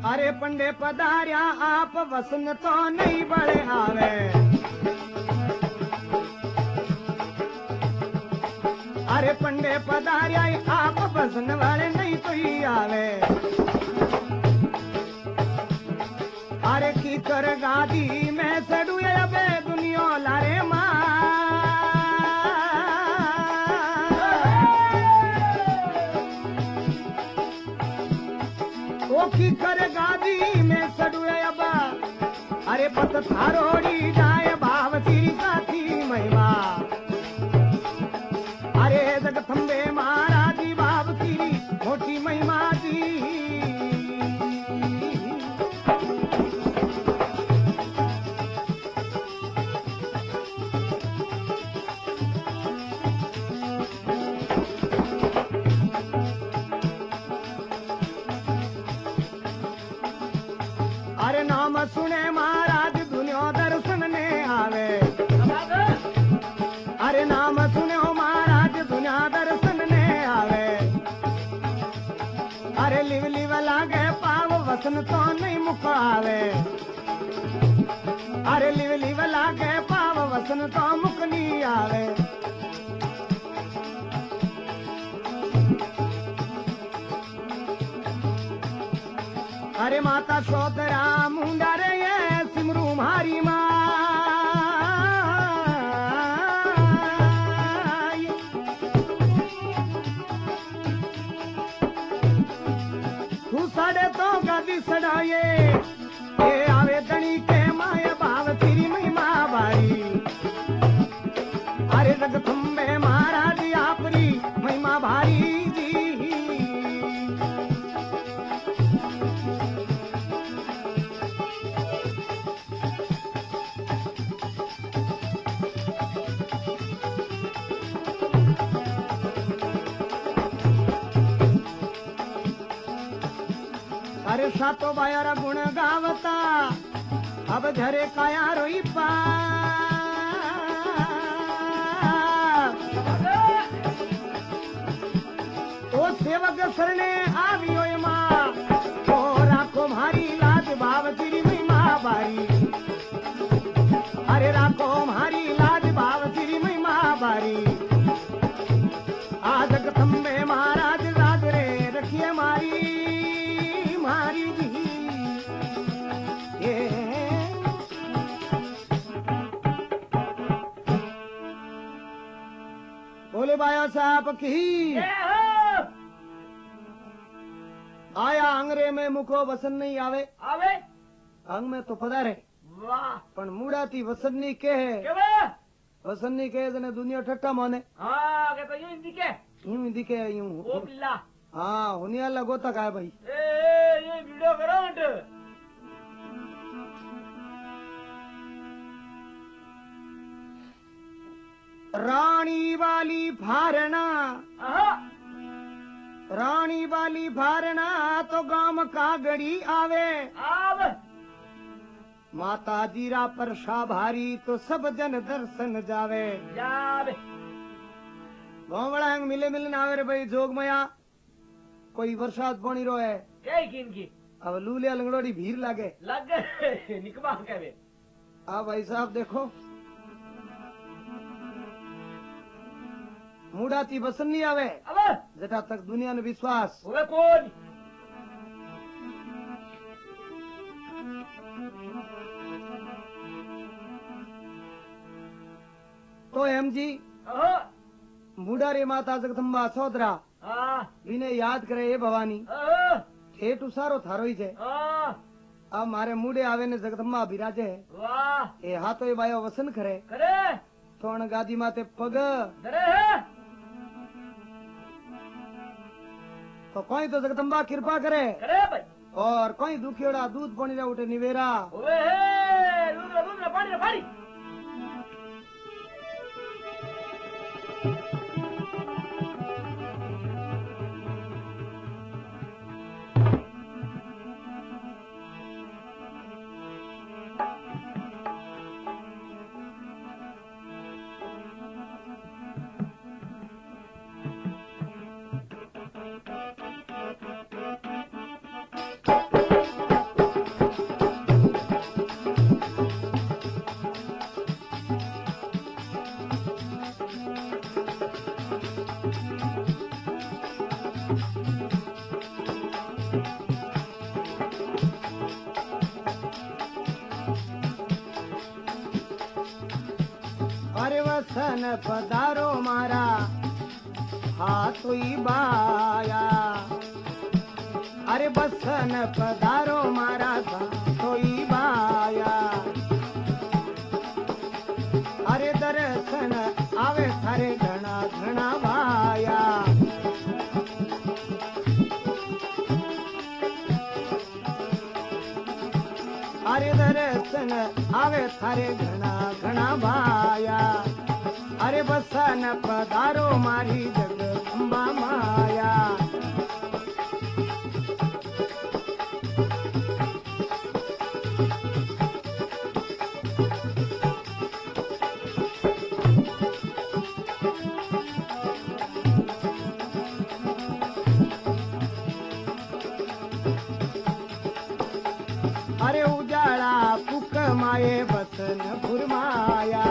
अरे पंडे पधार्या आप वसन तो नहीं बड़े आवे। अरे पंडे पधार्या आप वसन वाले नहीं तो ही आवे। अरे की कर गादी में सड़ू बे दुनिया लारे माँ। ओ की कर गादी में सड़ू बा। अरे पत थारोड़ी जाए भाव तेरी साथी महिमा। अरे जगथम्बे महाराजी भाव तेरी मोटी महिमा दी। अरे नाम सुने महाराज दुनिया दर्शन ने आवे। अरे नाम सुने महाराज दुनिया दर्शन ने आवे। अरे लिव लिव लागे पाव वसन तो नहीं मुकावे। अरे लिव लिव लागे पाव वसन तो मुक नहीं आवे। अरे माता सोदरा मुंडा रे ये सिमरू मारी माँ। तू साढ़े तो गादी सड़ाए ये आवे दणी के माया भाव तेरी महिमा भारी। अरे जगथम्बे महाराज आपरी महिमा भारी जी। अरे सातो बायारा गुण गावता अब झरे काया रोई पा। ओ सेवक सरने आवी ओय माँ। ओ राखो मारी लाज भाव तेरी महिमा बारी। अरे राखो मारी लाज भाव तेरी महिमा बारी। आज जगथम्बे महाराज राज रे रखिए मारी मारी जी। ये बोले बाया साहब की आया अंगरे में मुखो वसन नहीं आवे। आवे अंग में तो पधारे वाह पण मुड़ाती वसन नहीं के है। वसन नहीं के जने दुनिया ठट्टा माने। हाँ के तो यूं दिखे यूं दिखे यूं। ओ पिल्ला हाँ हुनिया लगो तक है भाई। ये वीडियो करो हट। रानी वाली फारना आहा रानी वाली फारना तो गाम का गड़ी आवे। आव माता जीरा पर भारी तो सब जन दर्शन जावे। जावे गाँव वाला मिले मिलने आवे रे भाई जोग मया कोई बरसात पानी रो है। क्या किन की अब लूलिया लंगड़ोड़ी भीड़ लागे लग निकबा के अब भाई साहब देखो मुड़ाती बसन नहीं आवे। अब जटा तक दुनिया ने विश्वास हुए कौन तो एम जी मुड़ारे माता जगदम्बा सोदरा इन्हें याद करे ये भवानी ठेठ उसारो थारो ही छे। अब मारे मुड़े आवे ने जगदम्बा बिराजे वाह ए हाथो ये बायो वसन करे करे तो गादी माते पग करे तो कोई तो जगदम्बा कृपा करे भाई और कोई दुखियोड़ा दूध पानी रा उठे निवेरा। ओए दूध पानी बसन पधारो मारा हाथोई बाया। अरे बसन पधारो मारा हाथोई बाया। अरे दर्शन आवे थारे घना घना भाया। अरे दर्शन आवे थारे घना घना भाया। अरे बसन पधारो मारी जगदम्बा माया। अरे उजाला पुक माये बसन फुरमाया।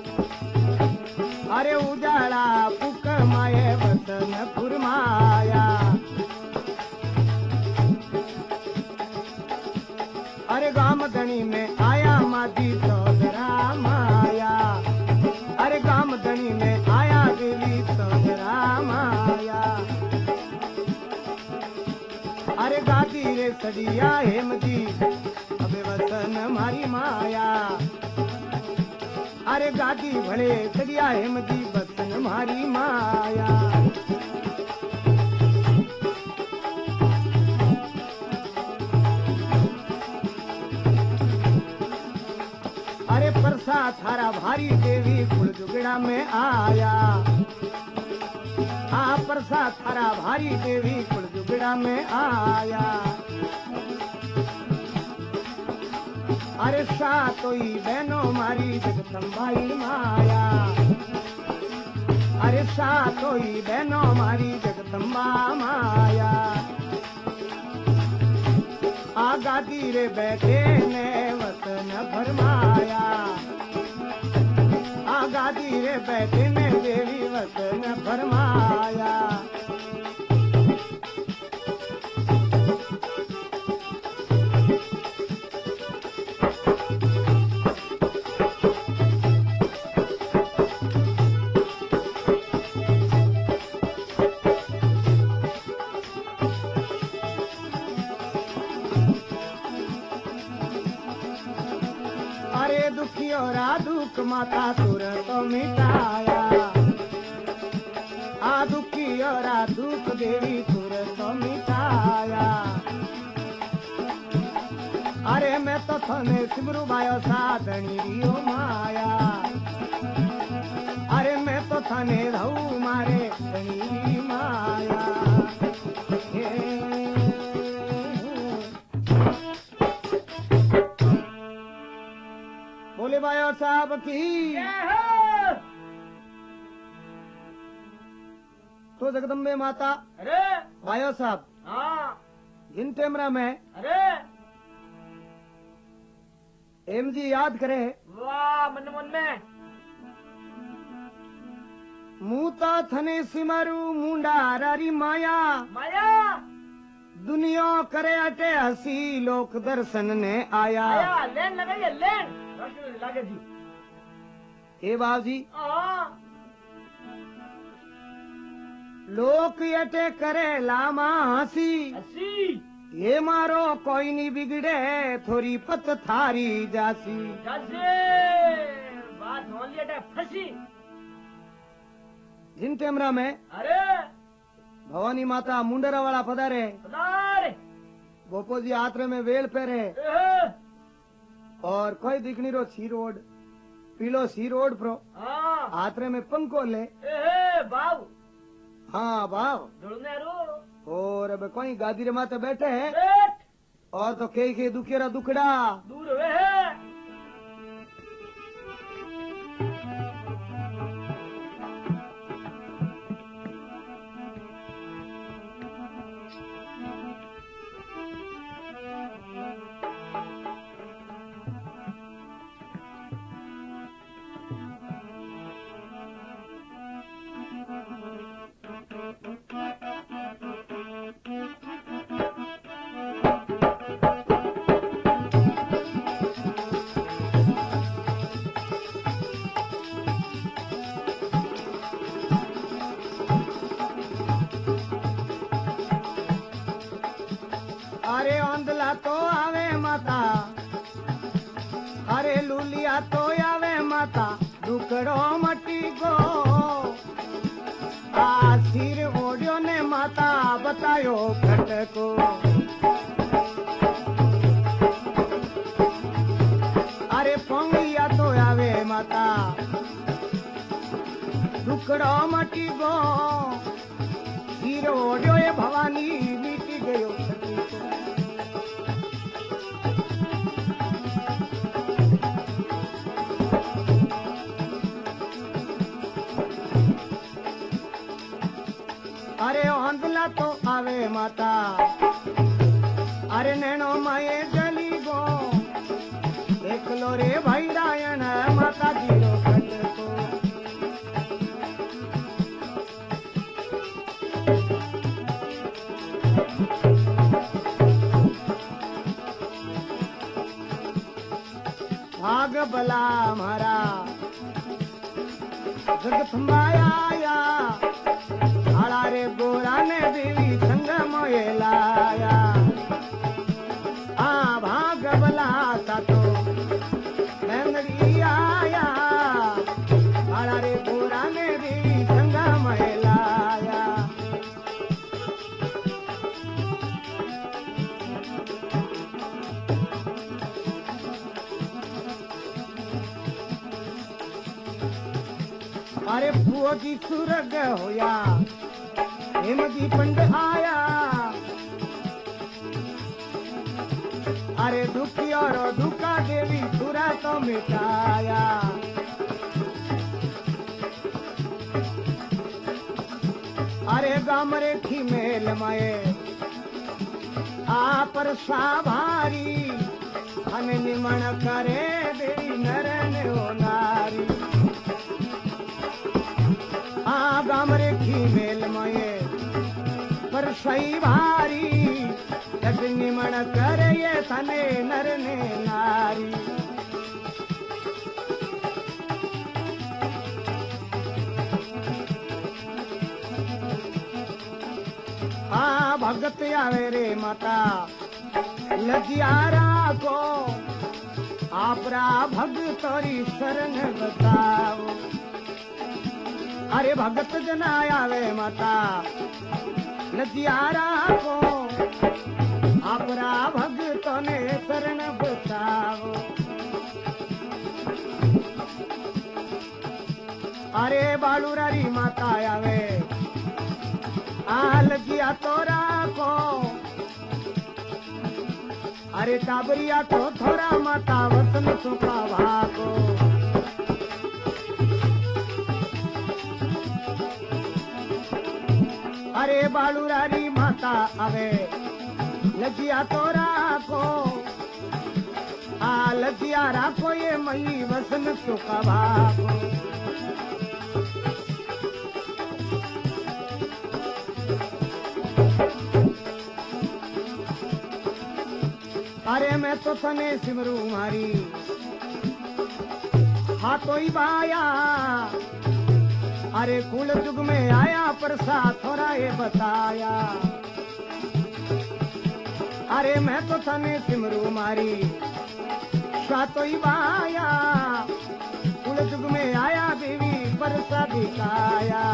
अरे उजाला पुक माये बसन फुरमाया। अरे गाम धनी में आया माधी सौदरा माया। अरे गाम धनी में आया देवी सौदरा माया। अरे गादी रे सड़िया हेमदी अबे वसन मारी माया। अरे गादी भले सड़िया हेमदी वसन मारी माया। अरे परसा थारा भारी देवी कुल जुगड़ा में आया। हाँ परसा थारा भारी देवी कुल जुगड़ा में आया। अरे सातोई बहनों मारी जगदम्बाई माया। अरे सातोई बहनों मारी जगदम्बा माया। आगादी रे बैठे ने वतन भरमाया। आगादी रे बैठे ने देवी वतन भरमाया। अरे दुखियो दुख माता सुर तो मिटाया। आ दुखियो दुख देवी सुर तो मिटाया। अरे मैं तो थने सिमरू बायो साधनी रियो माया। अरे मैं तो थने रहू मारे धनी माया। बोले बायो साहब की तो जगदम्बे माता। अरे बायो साहब हाँ जिन टेमरा में अरे एम जी याद करे वाह मन मन में मूता थने सिमरू मुंडा रारी माया। माया दुनिया करे अटे हसी लोक दर्शन ने आया। आया लेन लगाइए लेन रोशनी लागे जी हे बाबूजी हाँ लोक अटे करे लामा हसी। अस्सी ये मारो कोई नहीं बिगड़े थोड़ी पत थारी जासी। जैसे बात हो लिया था फंसी। जिन टेमरा में अरे भवानी माता मुंडरा वाला पधारे। पधारे गोपो जी आत्रे में वेल पेरे एहे, और कोई दिखनी रो सी रोड पीलो सी रोड प्रो हाँ आत्रे में पंखो ले। एहे बाबू हाँ बाव ढूंढने रो और अब कोई गादी रे माते बैठे हैं बैठ और तो के दुखेरा दुखड़ा दूर हुए है औंधला तो आवे माता अरे लूलिया तो आवे माता दुकड़ो मटी गो आ सिर ओढ़ियो ने माता बतायो खटको अरे पोंगिया तो आवे माता दुकड़ो मटी गो सिर ओढ़ियो ये भवानी मिटी गयो खटको अरे औंधला तो आवे माता अरे नैनो माए जली गो देख लो रे भाई रायण माता जी रो खटको भाग बला हमारा जगतंबाया आया आड़ा रे गोरा ने देवी संग मोए लाया आ भाग बला सा तो नंदरी आया आड़ा रे गोरा ने देवी संग मोए लाया अरे फुओ जी सुरग होया हेम जी पंड आया अरे दुखी और दुखा देवी सुरा तो मिटाया अरे गामरे थी मेल माए आ पर सा भारी अन निमण करे देवी नरन ओ नारी आ गामरे की मेल माए पर सही भारी जग निमण करे ये तने नर ने नारी आ भगत आवे रे माता लजियारा को आपरा भगतोरी शरण बताओ अरे भगत जना आवे माता लजियारा को आपरा भगतों ने शरण बताओ अरे बालूरारी माता आवे आ लजिया तोरा को अरे टाबरिया तो थोड़ा माता वतन सुखा भाको अरे बालूरारी माता आवे लजिया तो राखो आ लजिया राखो ये मई वसन सुखा भागो अरे मैं तो तने सिमरू मारी हाथों ही बाया अरे कुल युग में आया परसा थोड़ा ये बताया अरे मैं तो तने सिमरू मारी सातो ही बाया कुल युग में आया देवी परसा दिखाया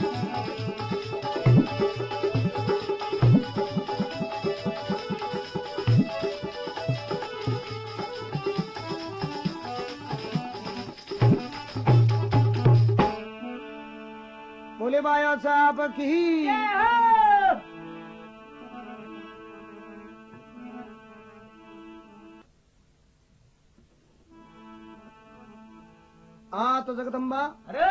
बोले बाया साहब की हाँ तो जगदम्बा अरे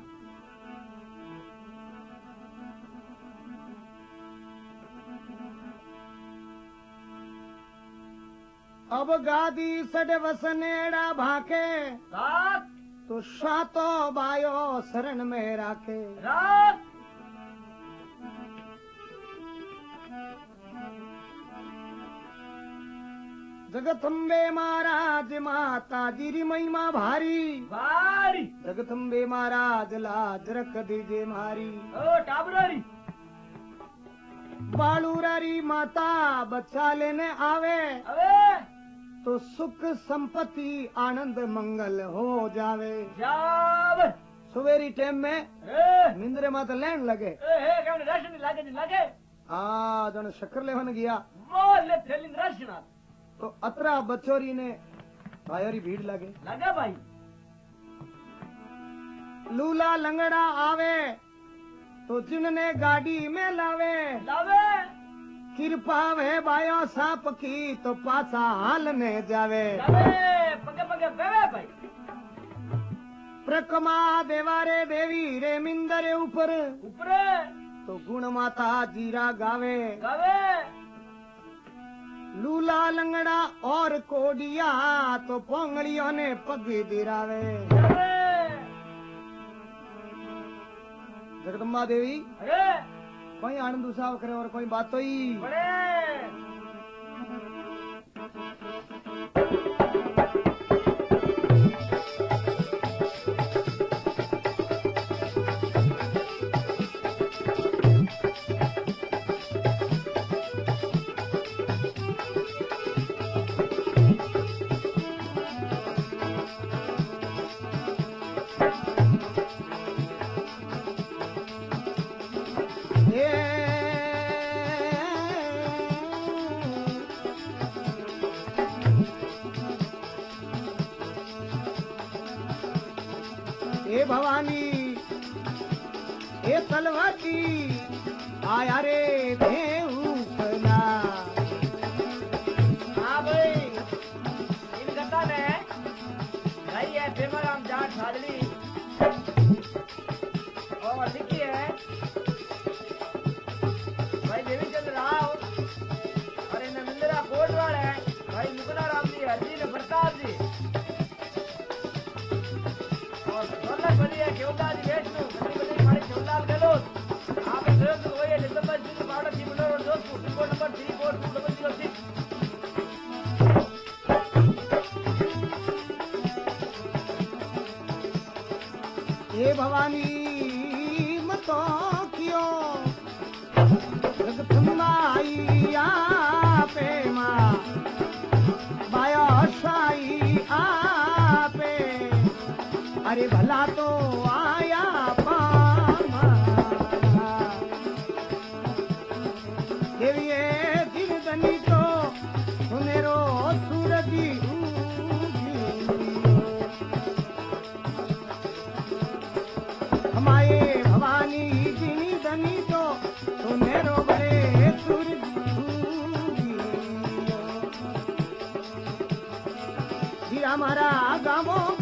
अब गादी सड वसनेड़ा भाके सात तो सातो बायो शरण में राखे रात जगदम्बे महाराज माता जी महिमा भारी बारी जगदम्बे महाराज लाज रख दीजिए मारी ओ टाबरारी बालूरारी माता बच्चा लेने आवे अबे तो सुख संपत्ति आनंद मंगल हो जावे। जाब सवेरी टाइम में ए निंद्रे माता लेन लगे ए केवने राशन लागे नहीं लागे जन शक्कर लेवन गया मोर ले थेली राशन तो अतरा बचोरी ने भायोरी भीड़ लगे लगा भाई लूला लंगड़ा आवे तो जिनने गाड़ी में लावे लावे कृपा वे बायो सांप की तो पासा हाल ने जावे लावे पगे पगे बेवे भाई प्रकमा देवारे देवी रे मिंदरे ऊपर ऊपर तो गुण माता जीरा गावे गावे लूला लंगड़ा और कोडिया तो पोंगड़ियों ने पग दिरावे। गावे जगदम्बा देवी अरे कोई आनंद उत्साह करे और कोई बात तो ही बड़े हे भवानी हे तलवाती आया रे देऊपला। हाँ भाई इन गद्दा ने भाई है फेमराम जाट सादली और लिखी है भाई देवीचंद्र राव और इन मिंदरा कोटवाड़ है भाई मुकुला राम जी हरजी ने प्रताप जी और सोलह बड़ी है केवलाल जी बैठनू बड़ी बड़ी हमारे केवलाल गहलोत आप स्वयं तो वही है दिसंबर जी बावड़ा जी मंडल और दोस्तों रिपोर्ट नंबर 342206 हे भवानी मतो कियो जगदम्बाई आपे माँ बाया साई आपे अरे भला तो आया पामा देविये दिन दनी तो सुनेरो सूरजी हमारे भवानी जिनी दनी तो सुनेरो बड़े सूरजी हमारा गाँवों